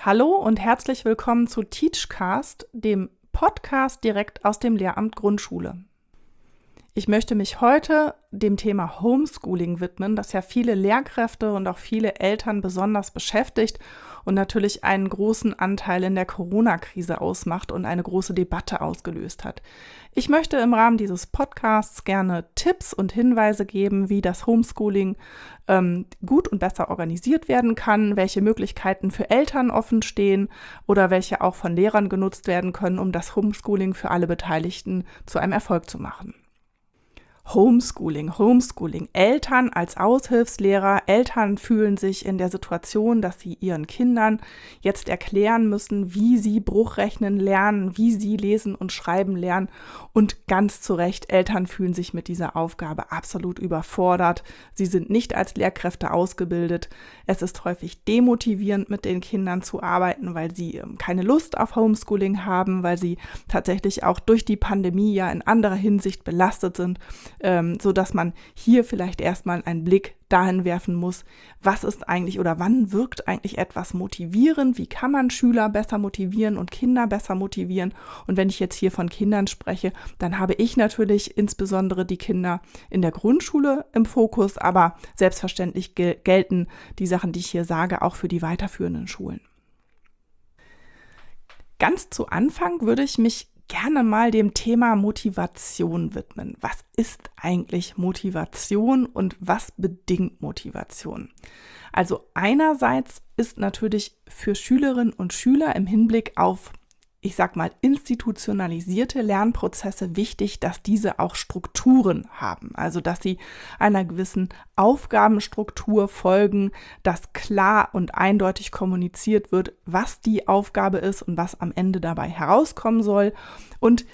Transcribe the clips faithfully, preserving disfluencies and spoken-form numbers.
Hallo und herzlich willkommen zu Teachcast, dem Podcast direkt aus dem Lehramt Grundschule. Ich möchte mich heute dem Thema Homeschooling widmen, das ja viele Lehrkräfte und auch viele Eltern besonders beschäftigt und natürlich einen großen Anteil in der Corona-Krise ausmacht und eine große Debatte ausgelöst hat. Ich möchte im Rahmen dieses Podcasts gerne Tipps und Hinweise geben, wie das Homeschooling ähm, gut und besser organisiert werden kann, welche Möglichkeiten für Eltern offen stehen oder welche auch von Lehrern genutzt werden können, um das Homeschooling für alle Beteiligten zu einem Erfolg zu machen. Homeschooling, Homeschooling. Eltern als Aushilfslehrer, Eltern fühlen sich in der Situation, dass sie ihren Kindern jetzt erklären müssen, wie sie Bruchrechnen lernen, wie sie lesen und schreiben lernen. Und ganz zu Recht, Eltern fühlen sich mit dieser Aufgabe absolut überfordert. Sie sind nicht als Lehrkräfte ausgebildet. Es ist häufig demotivierend, mit den Kindern zu arbeiten, weil sie keine Lust auf Homeschooling haben, weil sie tatsächlich auch durch die Pandemie ja in anderer Hinsicht belastet sind. Ähm, so dass man hier vielleicht erstmal einen Blick dahin werfen muss, was ist eigentlich oder wann wirkt eigentlich etwas motivierend, wie kann man Schüler besser motivieren und Kinder besser motivieren. Und wenn ich jetzt hier von Kindern spreche, dann habe ich natürlich insbesondere die Kinder in der Grundschule im Fokus, aber selbstverständlich gel- gelten die Sachen, die ich hier sage, auch für die weiterführenden Schulen. Ganz zu Anfang würde ich mich gerne mal dem Thema Motivation widmen. Was ist eigentlich Motivation und was bedingt Motivation? Also einerseits ist natürlich für Schülerinnen und Schüler im Hinblick auf, ich sag mal, institutionalisierte Lernprozesse wichtig, dass diese auch Strukturen haben. Also, dass sie einer gewissen Aufgabenstruktur folgen, dass klar und eindeutig kommuniziert wird, was die Aufgabe ist und was am Ende dabei herauskommen soll. Und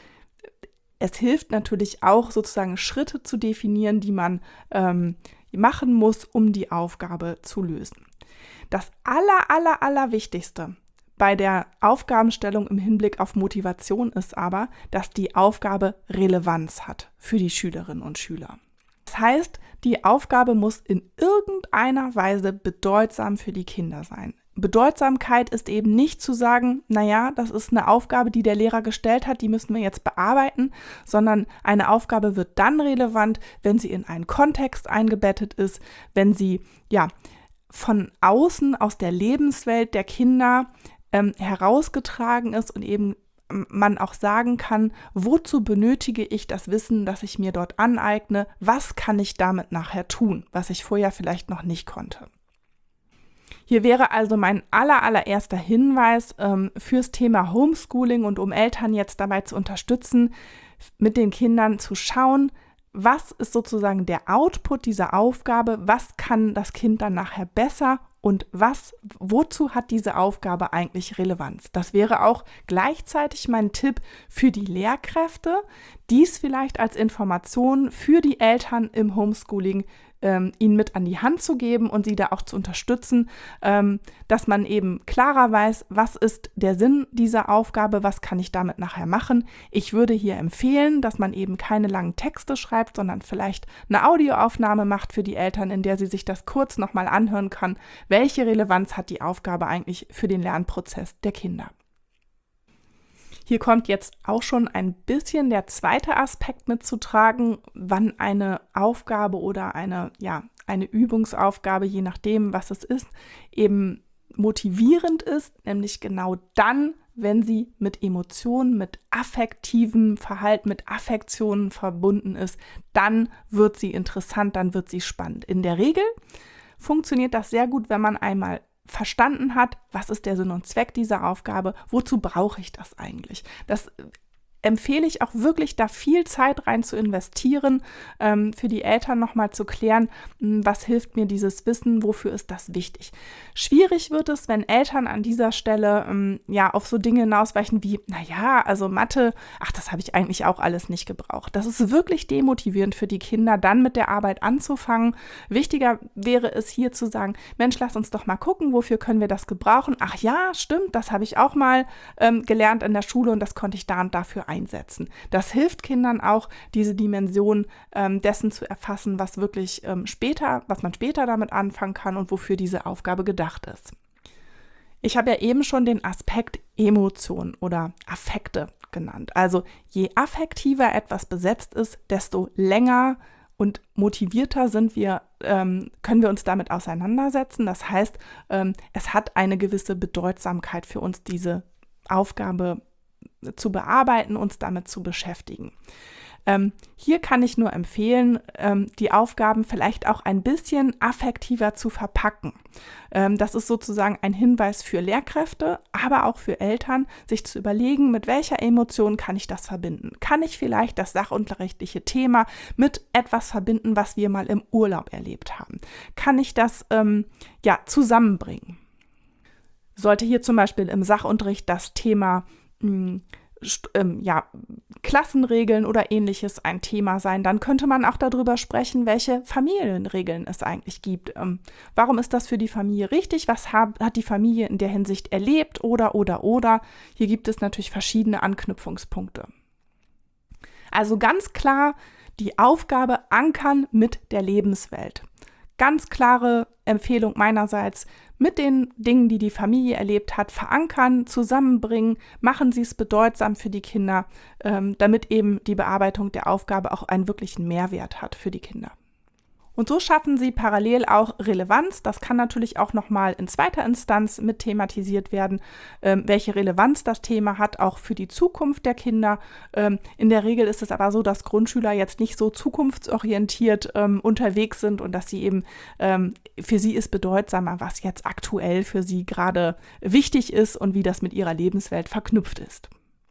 es hilft natürlich auch, sozusagen Schritte zu definieren, die man ähm, machen muss, um die Aufgabe zu lösen. Das aller, aller, aller Wichtigste bei der Aufgabenstellung im Hinblick auf Motivation ist aber, dass die Aufgabe Relevanz hat für die Schülerinnen und Schüler. Das heißt, die Aufgabe muss in irgendeiner Weise bedeutsam für die Kinder sein. Bedeutsamkeit ist eben nicht zu sagen, naja, das ist eine Aufgabe, die der Lehrer gestellt hat, die müssen wir jetzt bearbeiten, sondern eine Aufgabe wird dann relevant, wenn sie in einen Kontext eingebettet ist, wenn sie ja von außen aus der Lebenswelt der Kinder ähm, herausgetragen ist und eben man auch sagen kann, wozu benötige ich das Wissen, das ich mir dort aneigne, was kann ich damit nachher tun, was ich vorher vielleicht noch nicht konnte. Hier wäre also mein aller, allererster Hinweis ähm, fürs Thema Homeschooling und um Eltern jetzt dabei zu unterstützen, mit den Kindern zu schauen, was ist sozusagen der Output dieser Aufgabe, was kann das Kind dann nachher besser und was, wozu hat diese Aufgabe eigentlich Relevanz? Das wäre auch gleichzeitig mein Tipp für die Lehrkräfte, dies vielleicht als Information für die Eltern im Homeschooling ähm, ihnen mit an die Hand zu geben und sie da auch zu unterstützen, ähm, dass man eben klarer weiß, was ist der Sinn dieser Aufgabe, was kann ich damit nachher machen. Ich würde hier empfehlen, dass man eben keine langen Texte schreibt, sondern vielleicht eine Audioaufnahme macht für die Eltern, in der sie sich das kurz nochmal anhören kann. Welche Relevanz hat die Aufgabe eigentlich für den Lernprozess der Kinder? Hier kommt jetzt auch schon ein bisschen der zweite Aspekt mitzutragen, wann eine Aufgabe oder eine, ja, eine Übungsaufgabe, je nachdem, was es ist, eben motivierend ist, nämlich genau dann, wenn sie mit Emotionen, mit affektivem Verhalten, mit Affektionen verbunden ist, dann wird sie interessant, dann wird sie spannend. In der Regel funktioniert das sehr gut, wenn man einmal verstanden hat, was ist der Sinn und Zweck dieser Aufgabe, wozu brauche ich das eigentlich? Das empfehle ich auch wirklich, da viel Zeit rein zu investieren, ähm, für die Eltern nochmal zu klären, mh, was hilft mir dieses Wissen, wofür ist das wichtig. Schwierig wird es, wenn Eltern an dieser Stelle ähm, ja auf so Dinge hinausweichen wie, naja, also Mathe, ach, das habe ich eigentlich auch alles nicht gebraucht. Das ist wirklich demotivierend für die Kinder, dann mit der Arbeit anzufangen. Wichtiger wäre es hier zu sagen, Mensch, lass uns doch mal gucken, wofür können wir das gebrauchen? Ach ja, stimmt, das habe ich auch mal ähm, gelernt in der Schule und das konnte ich da und dafür einsetzen. Das hilft Kindern auch, diese Dimension ähm, dessen zu erfassen, was wirklich ähm, später, was man später damit anfangen kann und wofür diese Aufgabe gedacht ist. Ich habe ja eben schon den Aspekt Emotionen oder Affekte genannt. Also je affektiver etwas besetzt ist, desto länger und motivierter sind wir, ähm, können wir uns damit auseinandersetzen. Das heißt, ähm, es hat eine gewisse Bedeutsamkeit für uns, diese Aufgabe zu bearbeiten, uns damit zu beschäftigen. Ähm, hier kann ich nur empfehlen, ähm, die Aufgaben vielleicht auch ein bisschen affektiver zu verpacken. Ähm, das ist sozusagen ein Hinweis für Lehrkräfte, aber auch für Eltern, sich zu überlegen, mit welcher Emotion kann ich das verbinden? Kann ich vielleicht das sachunterrichtliche Thema mit etwas verbinden, was wir mal im Urlaub erlebt haben? Kann ich das ähm, ja, zusammenbringen? Sollte hier zum Beispiel im Sachunterricht das Thema mh, ja, Klassenregeln oder ähnliches ein Thema sein, dann könnte man auch darüber sprechen, welche Familienregeln es eigentlich gibt. Ähm, warum ist das für die Familie richtig? Was hat, hat die Familie in der Hinsicht erlebt? Oder, oder, oder. Hier gibt es natürlich verschiedene Anknüpfungspunkte. Also ganz klar die Aufgabe ankern mit der Lebenswelt. Ganz klare Empfehlung meinerseits, mit den Dingen, die die Familie erlebt hat, verankern, zusammenbringen, machen Sie es bedeutsam für die Kinder, ähm, damit eben die Bearbeitung der Aufgabe auch einen wirklichen Mehrwert hat für die Kinder. Und so schaffen Sie parallel auch Relevanz. Das kann natürlich auch nochmal in zweiter Instanz mit thematisiert werden, ähm, welche Relevanz das Thema hat, auch für die Zukunft der Kinder. Ähm, in der Regel ist es aber so, dass Grundschüler jetzt nicht so zukunftsorientiert ähm, unterwegs sind und dass sie eben, ähm, für sie ist bedeutsamer, was jetzt aktuell für sie gerade wichtig ist und wie das mit ihrer Lebenswelt verknüpft ist.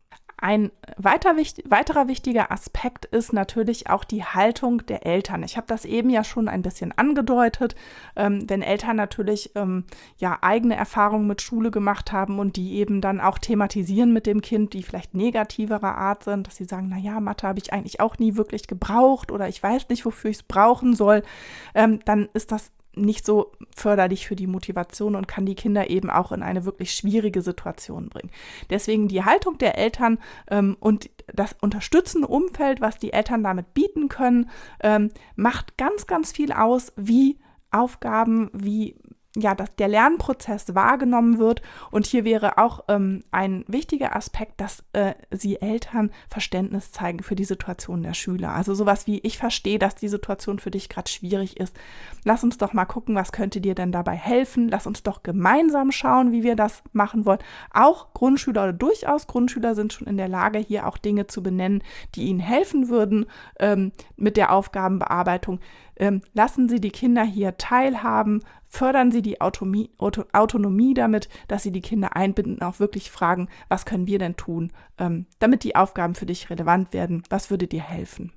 Ein weiter, weiterer wichtiger Aspekt ist natürlich auch die Haltung der Eltern. Ich habe das eben ja schon ein bisschen angedeutet, ähm, wenn Eltern natürlich ähm, ja, eigene Erfahrungen mit Schule gemacht haben und die eben dann auch thematisieren mit dem Kind, die vielleicht negativerer Art sind, dass sie sagen, naja, Mathe habe ich eigentlich auch nie wirklich gebraucht oder ich weiß nicht, wofür ich es brauchen soll, ähm, dann ist das nicht so förderlich für die Motivation und kann die Kinder eben auch in eine wirklich schwierige Situation bringen. Deswegen die Haltung der Eltern ähm, und das unterstützende Umfeld, was die Eltern damit bieten können, ähm, macht ganz, ganz viel aus, wie Aufgaben, wie ja, dass der Lernprozess wahrgenommen wird. Und hier wäre auch ähm, ein wichtiger Aspekt, dass äh, Sie Eltern Verständnis zeigen für die Situation der Schüler. Also sowas wie, ich verstehe, dass die Situation für dich gerade schwierig ist. Lass uns doch mal gucken, was könnte dir denn dabei helfen. Lass uns doch gemeinsam schauen, wie wir das machen wollen. Auch Grundschüler oder durchaus Grundschüler sind schon in der Lage, hier auch Dinge zu benennen, die ihnen helfen würden ähm, mit der Aufgabenbearbeitung. Ähm, lassen Sie die Kinder hier teilhaben, fördern Sie die Autonomie, Auto, Autonomie damit, dass Sie die Kinder einbinden und auch wirklich fragen, was können wir denn tun, ähm, damit die Aufgaben für dich relevant werden, was würde dir helfen?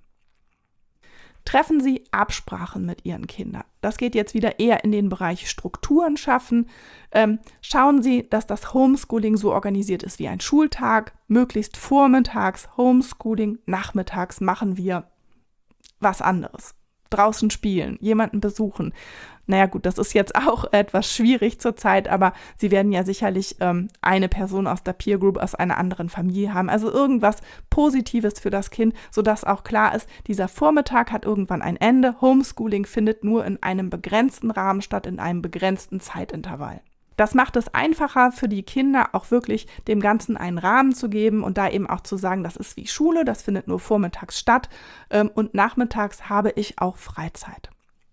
Treffen Sie Absprachen mit Ihren Kindern. Das geht jetzt wieder eher in den Bereich Strukturen schaffen. Ähm, schauen Sie, dass das Homeschooling so organisiert ist wie ein Schultag, möglichst vormittags Homeschooling, nachmittags machen wir was anderes. Draußen spielen, jemanden besuchen. Naja gut, das ist jetzt auch etwas schwierig zurzeit, aber Sie werden ja sicherlich ähm, eine Person aus der Peer Group aus einer anderen Familie haben. Also irgendwas Positives für das Kind, sodass auch klar ist, dieser Vormittag hat irgendwann ein Ende. Homeschooling findet nur in einem begrenzten Rahmen statt, in einem begrenzten Zeitintervall. Das macht es einfacher für die Kinder, auch wirklich dem Ganzen einen Rahmen zu geben und da eben auch zu sagen, das ist wie Schule, das findet nur vormittags statt ähm, und nachmittags habe ich auch Freizeit.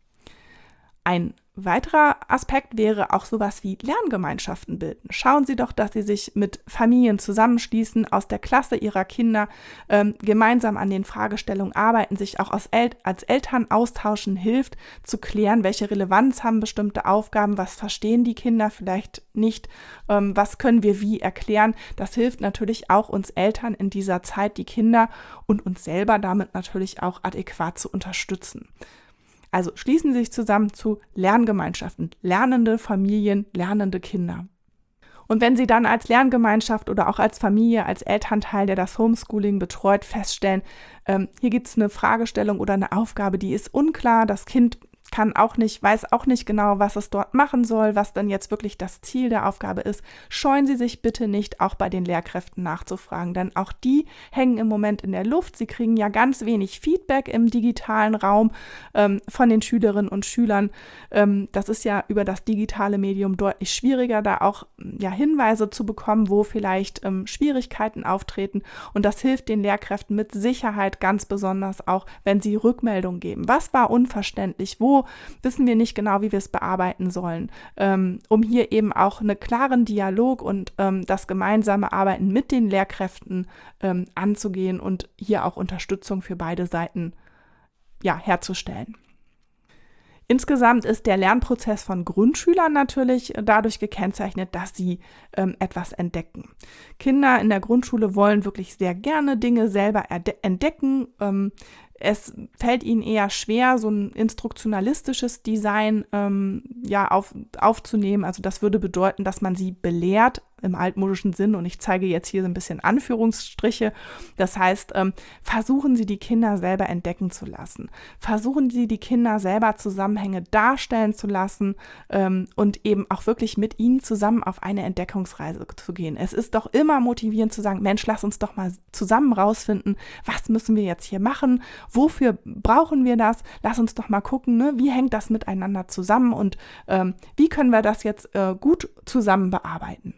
Ein weiterer Aspekt wäre auch sowas wie Lerngemeinschaften bilden. Schauen Sie doch, dass Sie sich mit Familien zusammenschließen, aus der Klasse Ihrer Kinder ähm, gemeinsam an den Fragestellungen arbeiten, sich auch als, El- als Eltern austauschen, hilft zu klären, welche Relevanz haben bestimmte Aufgaben, was verstehen die Kinder vielleicht nicht, ähm, was können wir wie erklären. Das hilft natürlich auch uns Eltern in dieser Zeit, die Kinder und uns selber damit natürlich auch adäquat zu unterstützen. Also schließen Sie sich zusammen zu Lerngemeinschaften, lernende Familien, lernende Kinder. Und wenn Sie dann als Lerngemeinschaft oder auch als Familie, als Elternteil, der das Homeschooling betreut, feststellen, ähm, hier gibt es eine Fragestellung oder eine Aufgabe, die ist unklar, das Kind kann auch nicht, weiß auch nicht genau, was es dort machen soll, was dann jetzt wirklich das Ziel der Aufgabe ist, scheuen Sie sich bitte nicht, auch bei den Lehrkräften nachzufragen, denn auch die hängen im Moment in der Luft. Sie kriegen ja ganz wenig Feedback im digitalen Raum ähm, von den Schülerinnen und Schülern. Ähm, das ist ja über das digitale Medium deutlich schwieriger, da auch ja, Hinweise zu bekommen, wo vielleicht ähm, Schwierigkeiten auftreten, und das hilft den Lehrkräften mit Sicherheit ganz besonders auch, wenn sie Rückmeldung geben. Was war unverständlich? Wo wissen wir nicht genau, wie wir es bearbeiten sollen, ähm, um hier eben auch einen klaren Dialog und ähm, das gemeinsame Arbeiten mit den Lehrkräften ähm, anzugehen und hier auch Unterstützung für beide Seiten ja, herzustellen. Insgesamt ist der Lernprozess von Grundschülern natürlich dadurch gekennzeichnet, dass sie ähm, etwas entdecken. Kinder in der Grundschule wollen wirklich sehr gerne Dinge selber erde- entdecken. Ähm, Es fällt ihnen eher schwer, so ein instruktionalistisches Design ähm, ja, auf, aufzunehmen. Also das würde bedeuten, dass man sie belehrt im altmodischen Sinn, und ich zeige jetzt hier so ein bisschen Anführungsstriche. Das heißt, ähm, versuchen Sie die Kinder selber entdecken zu lassen. Versuchen Sie die Kinder selber Zusammenhänge darstellen zu lassen ähm, und eben auch wirklich mit ihnen zusammen auf eine Entdeckungsreise zu gehen. Es ist doch immer motivierend zu sagen, Mensch, lass uns doch mal zusammen rausfinden, was müssen wir jetzt hier machen, wofür brauchen wir das, lass uns doch mal gucken, ne? Wie hängt das miteinander zusammen und ähm, wie können wir das jetzt äh, gut zusammen bearbeiten.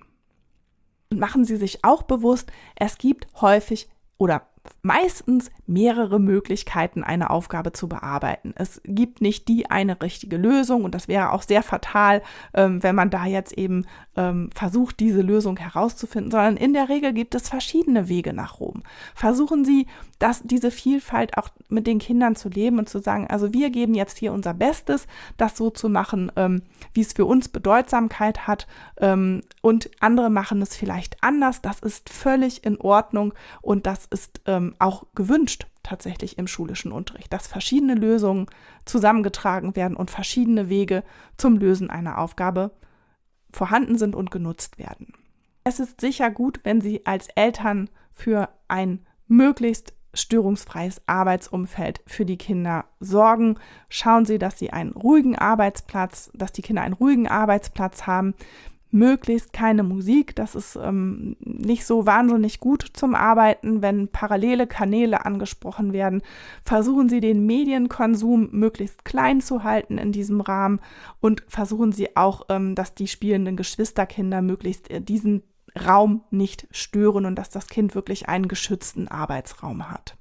Und machen Sie sich auch bewusst, es gibt häufig oder meistens mehrere Möglichkeiten, eine Aufgabe zu bearbeiten. Es gibt nicht die eine richtige Lösung, und das wäre auch sehr fatal, ähm, wenn man da jetzt eben ähm, versucht, diese Lösung herauszufinden, sondern in der Regel gibt es verschiedene Wege nach Rom. Versuchen Sie, dass diese Vielfalt auch mit den Kindern zu leben und zu sagen, also wir geben jetzt hier unser Bestes, das so zu machen, ähm, wie es für uns Bedeutsamkeit hat, ähm, und andere machen es vielleicht anders. Das ist völlig in Ordnung, und das ist ähm, auch gewünscht tatsächlich im schulischen Unterricht, dass verschiedene Lösungen zusammengetragen werden und verschiedene Wege zum Lösen einer Aufgabe vorhanden sind und genutzt werden. Es ist sicher gut, wenn Sie als Eltern für ein möglichst störungsfreies Arbeitsumfeld für die Kinder sorgen. Schauen Sie, dass Sie einen ruhigen Arbeitsplatz, dass die Kinder einen ruhigen Arbeitsplatz haben. Möglichst keine Musik, das ist ähm, nicht so wahnsinnig gut zum Arbeiten, wenn parallele Kanäle angesprochen werden. Versuchen Sie, den Medienkonsum möglichst klein zu halten in diesem Rahmen, und versuchen Sie auch, ähm, dass die spielenden Geschwisterkinder möglichst äh, diesen Raum nicht stören und dass das Kind wirklich einen geschützten Arbeitsraum hat.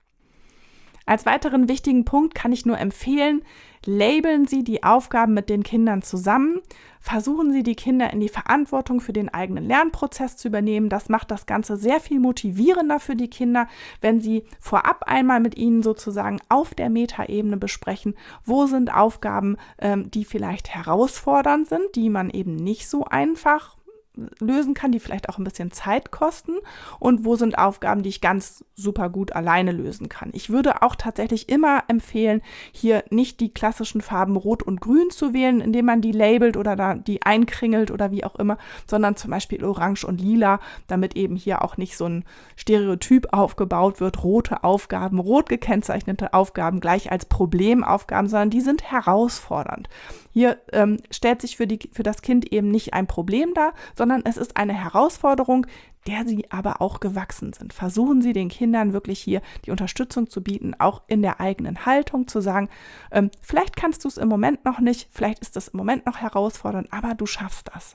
Als weiteren wichtigen Punkt kann ich nur empfehlen, labeln Sie die Aufgaben mit den Kindern zusammen. Versuchen Sie, die Kinder in die Verantwortung für den eigenen Lernprozess zu übernehmen. Das macht das Ganze sehr viel motivierender für die Kinder, wenn Sie vorab einmal mit ihnen sozusagen auf der Metaebene besprechen, wo sind Aufgaben, ähm, die vielleicht herausfordernd sind, die man eben nicht so einfach lösen kann, die vielleicht auch ein bisschen Zeit kosten, und wo sind Aufgaben, die ich ganz super gut alleine lösen kann. Ich würde auch tatsächlich immer empfehlen, hier nicht die klassischen Farben Rot und Grün zu wählen, indem man die labelt oder da die einkringelt oder wie auch immer, sondern zum Beispiel Orange und Lila, damit eben hier auch nicht so ein Stereotyp aufgebaut wird, rote Aufgaben, rot gekennzeichnete Aufgaben gleich als Problemaufgaben, sondern die sind herausfordernd. Hier ähm, stellt sich für, die, für das Kind eben nicht ein Problem dar, sondern es ist eine Herausforderung, der Sie aber auch gewachsen sind. Versuchen Sie, den Kindern wirklich hier die Unterstützung zu bieten, auch in der eigenen Haltung zu sagen, ähm, vielleicht kannst du es im Moment noch nicht, vielleicht ist das im Moment noch herausfordernd, aber du schaffst das.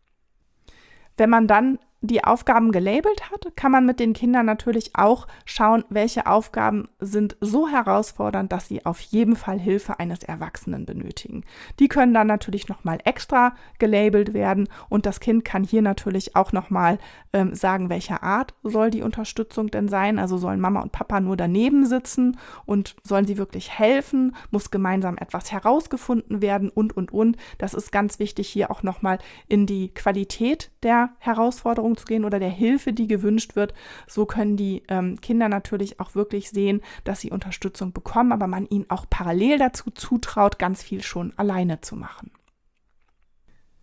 Wenn man dann die Aufgaben gelabelt hat, kann man mit den Kindern natürlich auch schauen, welche Aufgaben sind so herausfordernd, dass sie auf jeden Fall Hilfe eines Erwachsenen benötigen. Die können dann natürlich nochmal extra gelabelt werden, und das Kind kann hier natürlich auch nochmal ähm, sagen, welcher Art soll die Unterstützung denn sein. Also sollen Mama und Papa nur daneben sitzen und sollen sie wirklich helfen? Muss gemeinsam etwas herausgefunden werden und, und, und. Das ist ganz wichtig, hier auch nochmal in die Qualität der Herausforderung zu gehen oder der Hilfe, die gewünscht wird. So können die ähm, Kinder natürlich auch wirklich sehen, dass sie Unterstützung bekommen, aber man ihnen auch parallel dazu zutraut, ganz viel schon alleine zu machen.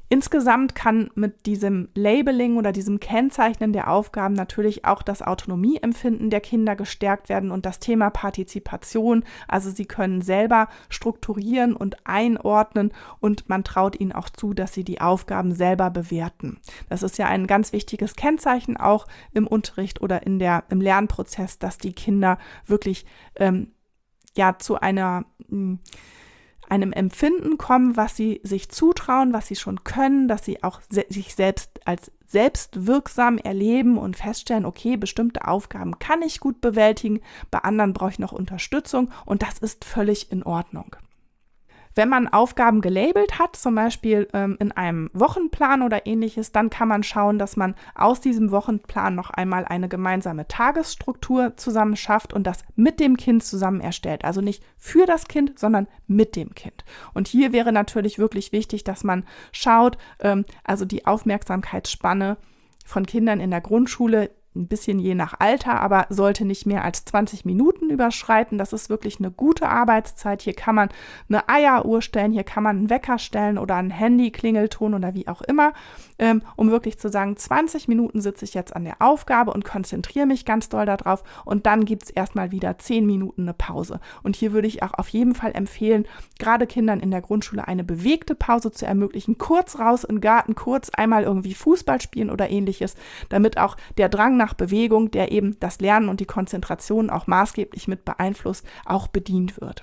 Insgesamt kann mit diesem Labeling oder diesem Kennzeichnen der Aufgaben natürlich auch das Autonomieempfinden der Kinder gestärkt werden und das Thema Partizipation. Also sie können selber strukturieren und einordnen und man traut ihnen auch zu, dass sie die Aufgaben selber bewerten. Das ist ja ein ganz wichtiges Kennzeichen auch im Unterricht oder in der, im Lernprozess, dass die Kinder wirklich ähm, ja zu einer mh, einem Empfinden kommen, was sie sich zutrauen, was sie schon können, dass sie auch se- sich selbst als selbstwirksam erleben und feststellen, okay, bestimmte Aufgaben kann ich gut bewältigen, bei anderen brauche ich noch Unterstützung und das ist völlig in Ordnung. Wenn man Aufgaben gelabelt hat, zum Beispiel ähm, in einem Wochenplan oder ähnliches, dann kann man schauen, dass man aus diesem Wochenplan noch einmal eine gemeinsame Tagesstruktur zusammen schafft und das mit dem Kind zusammen erstellt. Also nicht für das Kind, sondern mit dem Kind. Und hier wäre natürlich wirklich wichtig, dass man schaut, ähm, also die Aufmerksamkeitsspanne von Kindern in der Grundschule, ein bisschen je nach Alter, aber sollte nicht mehr als zwanzig Minuten überschreiten. Das ist wirklich eine gute Arbeitszeit. Hier kann man eine Eieruhr stellen, hier kann man einen Wecker stellen oder einen Handy-Klingelton oder wie auch immer, ähm, um wirklich zu sagen, zwanzig Minuten sitze ich jetzt an der Aufgabe und konzentriere mich ganz doll darauf und dann gibt es erstmal wieder zehn Minuten eine Pause. Und hier würde ich auch auf jeden Fall empfehlen, gerade Kindern in der Grundschule eine bewegte Pause zu ermöglichen, kurz raus in den Garten, kurz einmal irgendwie Fußball spielen oder ähnliches, damit auch der Drang nach Bewegung, der eben das Lernen und die Konzentration auch maßgeblich mit beeinflusst, auch bedient wird.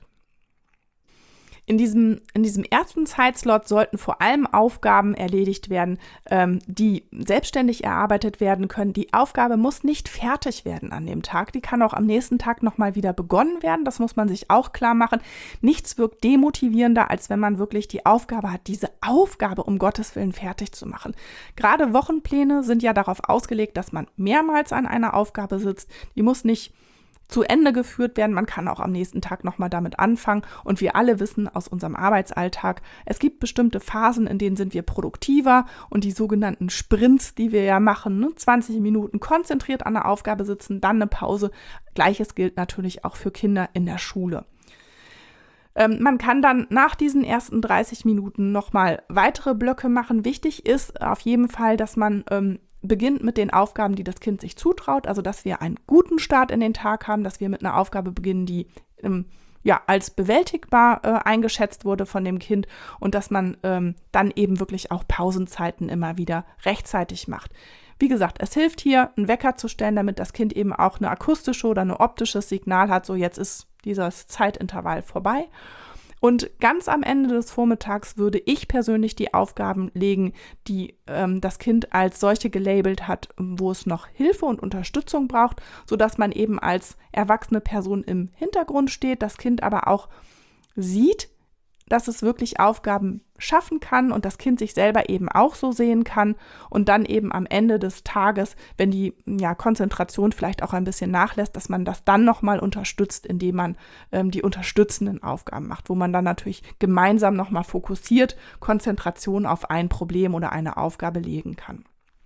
In diesem, in diesem ersten Zeitslot sollten vor allem Aufgaben erledigt werden, ähm, die selbstständig erarbeitet werden können. Die Aufgabe muss nicht fertig werden an dem Tag. Die kann auch am nächsten Tag nochmal wieder begonnen werden. Das muss man sich auch klar machen. Nichts wirkt demotivierender, als wenn man wirklich die Aufgabe hat, diese Aufgabe um Gottes Willen fertig zu machen. Gerade Wochenpläne sind ja darauf ausgelegt, dass man mehrmals an einer Aufgabe sitzt. Die muss nicht zu Ende geführt werden. Man kann auch am nächsten Tag nochmal damit anfangen. Und wir alle wissen aus unserem Arbeitsalltag, es gibt bestimmte Phasen, in denen sind wir produktiver und die sogenannten Sprints, die wir ja machen, ne? zwanzig Minuten konzentriert an der Aufgabe sitzen, dann eine Pause. Gleiches gilt natürlich auch für Kinder in der Schule. Ähm, man kann dann nach diesen ersten dreißig Minuten nochmal weitere Blöcke machen. Wichtig ist auf jeden Fall, dass man ähm, beginnt mit den Aufgaben, die das Kind sich zutraut, also dass wir einen guten Start in den Tag haben, dass wir mit einer Aufgabe beginnen, die ähm, ja als bewältigbar äh, eingeschätzt wurde von dem Kind und dass man ähm, dann eben wirklich auch Pausenzeiten immer wieder rechtzeitig macht. Wie gesagt, es hilft hier, einen Wecker zu stellen, damit das Kind eben auch eine akustische oder ein optisches Signal hat, so jetzt ist dieses Zeitintervall vorbei. Und ganz am Ende des Vormittags würde ich persönlich die Aufgaben legen, die ähm, das Kind als solche gelabelt hat, wo es noch Hilfe und Unterstützung braucht, sodass man eben als erwachsene Person im Hintergrund steht, das Kind aber auch sieht, dass es wirklich Aufgaben schaffen kann und das Kind sich selber eben auch so sehen kann und dann eben am Ende des Tages, wenn die ja, Konzentration vielleicht auch ein bisschen nachlässt, dass man das dann nochmal unterstützt, indem man ähm, die unterstützenden Aufgaben macht, wo man dann natürlich gemeinsam nochmal fokussiert Konzentration auf ein Problem oder eine Aufgabe legen kann.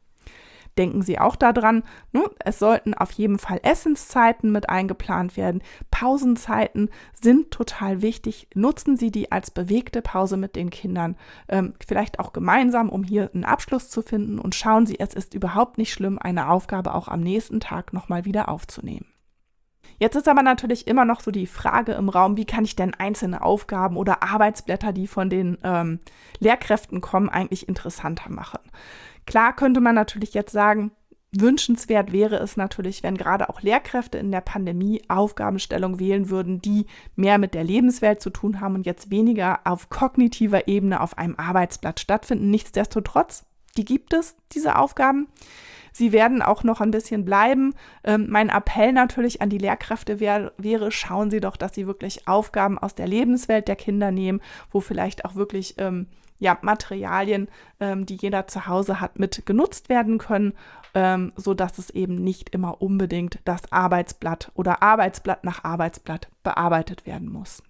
Denken Sie auch daran, ne? Es sollten auf jeden Fall Essenszeiten mit eingeplant werden. Pausenzeiten sind total wichtig. Nutzen Sie die als bewegte Pause mit den Kindern, ähm, vielleicht auch gemeinsam, um hier einen Abschluss zu finden. Und schauen Sie, es ist überhaupt nicht schlimm, eine Aufgabe auch am nächsten Tag nochmal wieder aufzunehmen. Jetzt ist aber natürlich immer noch so die Frage im Raum, wie kann ich denn einzelne Aufgaben oder Arbeitsblätter, die von den ähm, Lehrkräften kommen, eigentlich interessanter machen. Klar könnte man natürlich jetzt sagen, wünschenswert wäre es natürlich, wenn gerade auch Lehrkräfte in der Pandemie Aufgabenstellung wählen würden, die mehr mit der Lebenswelt zu tun haben und jetzt weniger auf kognitiver Ebene auf einem Arbeitsblatt stattfinden. Nichtsdestotrotz, die gibt es, diese Aufgaben. Sie werden auch noch ein bisschen bleiben. Ähm, mein Appell natürlich an die Lehrkräfte wär, wäre, schauen Sie doch, dass Sie wirklich Aufgaben aus der Lebenswelt der Kinder nehmen, wo vielleicht auch wirklich ähm, ja, Materialien, ähm, die jeder zu Hause hat, mit genutzt werden können, ähm, sodass es eben nicht immer unbedingt das Arbeitsblatt oder Arbeitsblatt nach Arbeitsblatt bearbeitet werden muss.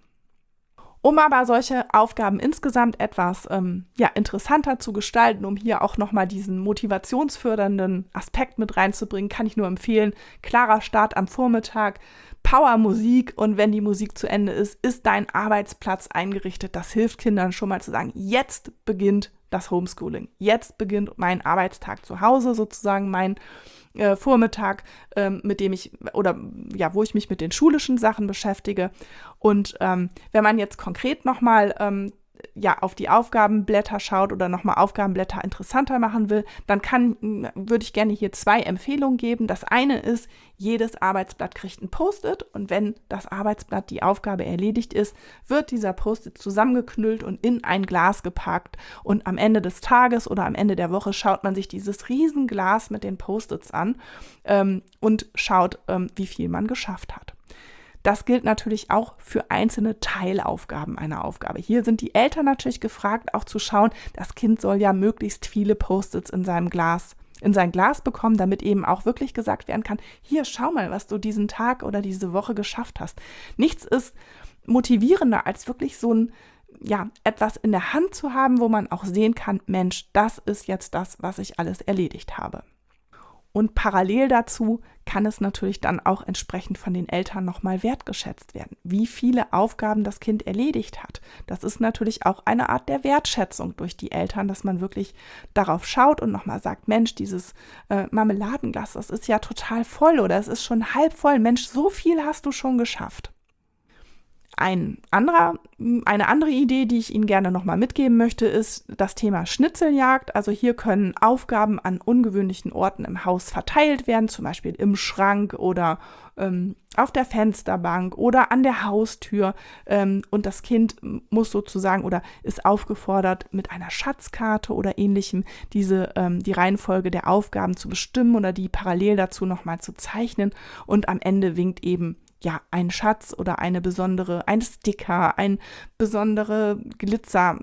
Um aber solche Aufgaben insgesamt etwas ähm, ja, interessanter zu gestalten, um hier auch nochmal diesen motivationsfördernden Aspekt mit reinzubringen, kann ich nur empfehlen, klarer Start am Vormittag, Powermusik und wenn die Musik zu Ende ist, ist dein Arbeitsplatz eingerichtet. Das hilft Kindern schon mal zu sagen, jetzt beginnt das Homeschooling. Jetzt beginnt mein Arbeitstag zu Hause, sozusagen mein äh, Vormittag, ähm, mit dem ich oder ja, wo ich mich mit den schulischen Sachen beschäftige. Und ähm, wenn man jetzt konkret nochmal ähm, ja, auf die Aufgabenblätter schaut oder nochmal Aufgabenblätter interessanter machen will, dann kann, würde ich gerne hier zwei Empfehlungen geben. Das eine ist, jedes Arbeitsblatt kriegt ein Post-it und wenn das Arbeitsblatt die Aufgabe erledigt ist, wird dieser Post-it zusammengeknüllt und in ein Glas gepackt und am Ende des Tages oder am Ende der Woche schaut man sich dieses Riesenglas mit den Post-its an ähm, und schaut, ähm, wie viel man geschafft hat. Das gilt natürlich auch für einzelne Teilaufgaben einer Aufgabe. Hier sind die Eltern natürlich gefragt, auch zu schauen, das Kind soll ja möglichst viele Post-its in seinem Glas, in sein Glas bekommen, damit eben auch wirklich gesagt werden kann, hier, schau mal, was du diesen Tag oder diese Woche geschafft hast. Nichts ist motivierender, als wirklich so ein, ja, etwas in der Hand zu haben, wo man auch sehen kann, Mensch, das ist jetzt das, was ich alles erledigt habe. Und parallel dazu kann es natürlich dann auch entsprechend von den Eltern nochmal wertgeschätzt werden, wie viele Aufgaben das Kind erledigt hat. Das ist natürlich auch eine Art der Wertschätzung durch die Eltern, dass man wirklich darauf schaut und nochmal sagt, Mensch, dieses äh, Marmeladenglas, das ist ja total voll oder es ist schon halb voll. Mensch, so viel hast du schon geschafft. Ein anderer, eine andere Idee, die ich Ihnen gerne nochmal mitgeben möchte, ist das Thema Schnitzeljagd. Also hier können Aufgaben an ungewöhnlichen Orten im Haus verteilt werden, zum Beispiel im Schrank oder ähm, auf der Fensterbank oder an der Haustür. Ähm, und das Kind muss sozusagen oder ist aufgefordert, mit einer Schatzkarte oder ähnlichem diese, ähm, die Reihenfolge der Aufgaben zu bestimmen oder die parallel dazu nochmal zu zeichnen. Und am Ende winkt eben ja, ein Schatz oder eine besondere, ein Sticker, ein besondere Glitzersache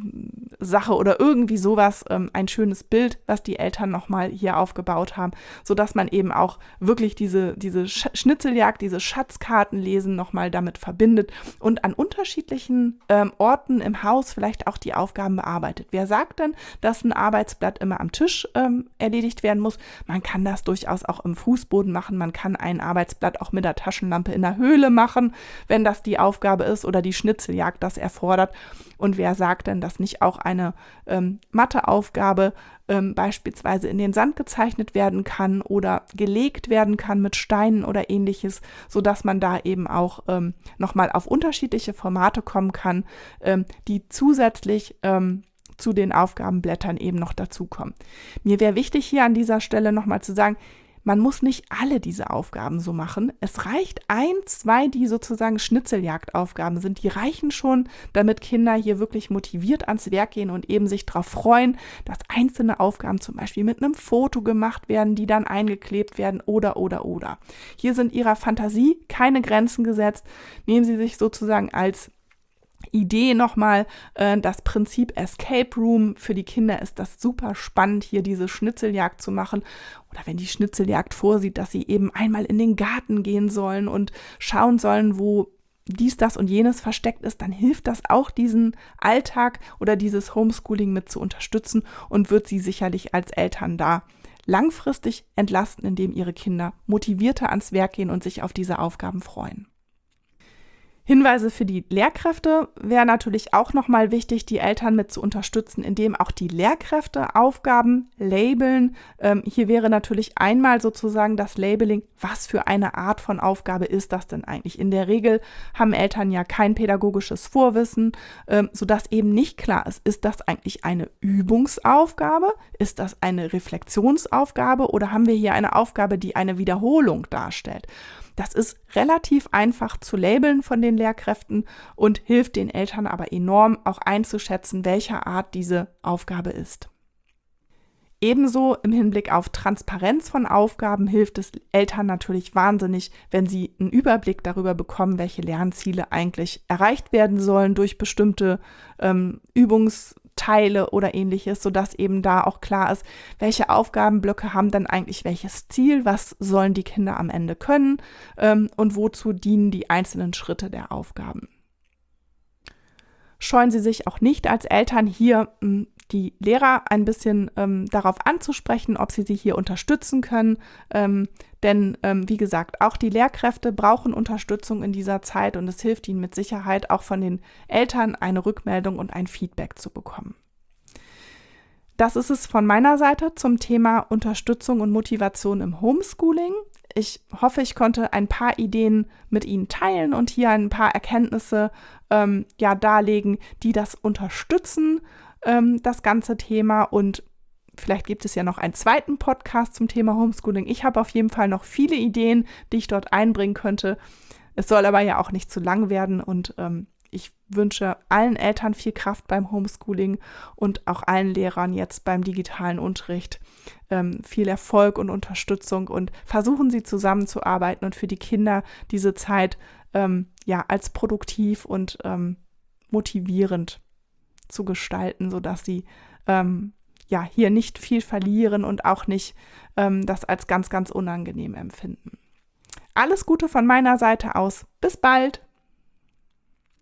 oder irgendwie sowas, ähm, ein schönes Bild, was die Eltern nochmal hier aufgebaut haben, sodass man eben auch wirklich diese, diese Sch- Schnitzeljagd, diese Schatzkartenlesen nochmal damit verbindet und an unterschiedlichen ähm, Orten im Haus vielleicht auch die Aufgaben bearbeitet. Wer sagt denn, dass ein Arbeitsblatt immer am Tisch ähm, erledigt werden muss? Man kann das durchaus auch im Fußboden machen, man kann ein Arbeitsblatt auch mit der Taschenlampe in der Höhle machen, wenn das die Aufgabe ist oder die Schnitzeljagd das erfordert. Und wer sagt denn, dass nicht auch eine ähm, Matheaufgabe ähm, beispielsweise in den Sand gezeichnet werden kann oder gelegt werden kann mit Steinen oder ähnliches, sodass man da eben auch ähm, nochmal auf unterschiedliche Formate kommen kann, ähm, die zusätzlich ähm, zu den Aufgabenblättern eben noch dazukommen. Mir wäre wichtig hier an dieser Stelle nochmal zu sagen, man muss nicht alle diese Aufgaben so machen. Es reicht ein, zwei, die sozusagen Schnitzeljagdaufgaben sind. Die reichen schon, damit Kinder hier wirklich motiviert ans Werk gehen und eben sich darauf freuen, dass einzelne Aufgaben zum Beispiel mit einem Foto gemacht werden, die dann eingeklebt werden oder, oder, oder. Hier sind Ihrer Fantasie keine Grenzen gesetzt. Nehmen Sie sich sozusagen als Idee nochmal, äh, das Prinzip Escape Room. Für die Kinder ist das super spannend, hier diese Schnitzeljagd zu machen. Oder wenn die Schnitzeljagd vorsieht, dass sie eben einmal in den Garten gehen sollen und schauen sollen, wo dies, das und jenes versteckt ist, dann hilft das auch, diesen Alltag oder dieses Homeschooling mit zu unterstützen und wird sie sicherlich als Eltern da langfristig entlasten, indem ihre Kinder motivierter ans Werk gehen und sich auf diese Aufgaben freuen. Hinweise für die Lehrkräfte wäre natürlich auch nochmal wichtig, die Eltern mit zu unterstützen, indem auch die Lehrkräfte Aufgaben labeln. Ähm, hier wäre natürlich einmal sozusagen das Labeling, was für eine Art von Aufgabe ist das denn eigentlich? In der Regel haben Eltern ja kein pädagogisches Vorwissen, ähm, sodass eben nicht klar ist, ist das eigentlich eine Übungsaufgabe? Ist das eine Reflexionsaufgabe oder haben wir hier eine Aufgabe, die eine Wiederholung darstellt? Das ist relativ einfach zu labeln von den Lehrkräften und hilft den Eltern aber enorm, auch einzuschätzen, welcher Art diese Aufgabe ist. Ebenso im Hinblick auf Transparenz von Aufgaben hilft es Eltern natürlich wahnsinnig, wenn sie einen Überblick darüber bekommen, welche Lernziele eigentlich erreicht werden sollen durch bestimmte ähm, Übungs- Teile oder ähnliches, sodass eben da auch klar ist, welche Aufgabenblöcke haben dann eigentlich welches Ziel, was sollen die Kinder am Ende können ähm, und wozu dienen die einzelnen Schritte der Aufgaben. Scheuen Sie sich auch nicht als Eltern hier mh, die Lehrer ein bisschen ähm, darauf anzusprechen, ob sie sie hier unterstützen können. Ähm, denn ähm, wie gesagt, auch die Lehrkräfte brauchen Unterstützung in dieser Zeit und es hilft ihnen mit Sicherheit auch von den Eltern eine Rückmeldung und ein Feedback zu bekommen. das ist es von meiner Seite zum Thema Unterstützung und Motivation im Homeschooling. Ich hoffe, ich konnte ein paar Ideen mit Ihnen teilen und hier ein paar Erkenntnisse ähm, ja, darlegen, die das unterstützen, ähm, das ganze Thema. Und vielleicht gibt es ja noch einen zweiten Podcast zum Thema Homeschooling. Ich habe auf jeden Fall noch viele Ideen, die ich dort einbringen könnte. Es soll aber ja auch nicht zu lang werden und ähm, ich wünsche allen Eltern viel Kraft beim Homeschooling und auch allen Lehrern jetzt beim digitalen Unterricht ähm, viel Erfolg und Unterstützung und versuchen Sie zusammenzuarbeiten und für die Kinder diese Zeit ähm, ja als produktiv und ähm, motivierend zu gestalten, sodass sie ähm, ja hier nicht viel verlieren und auch nicht ähm, das als ganz, ganz unangenehm empfinden. Alles Gute von meiner Seite aus. Bis bald!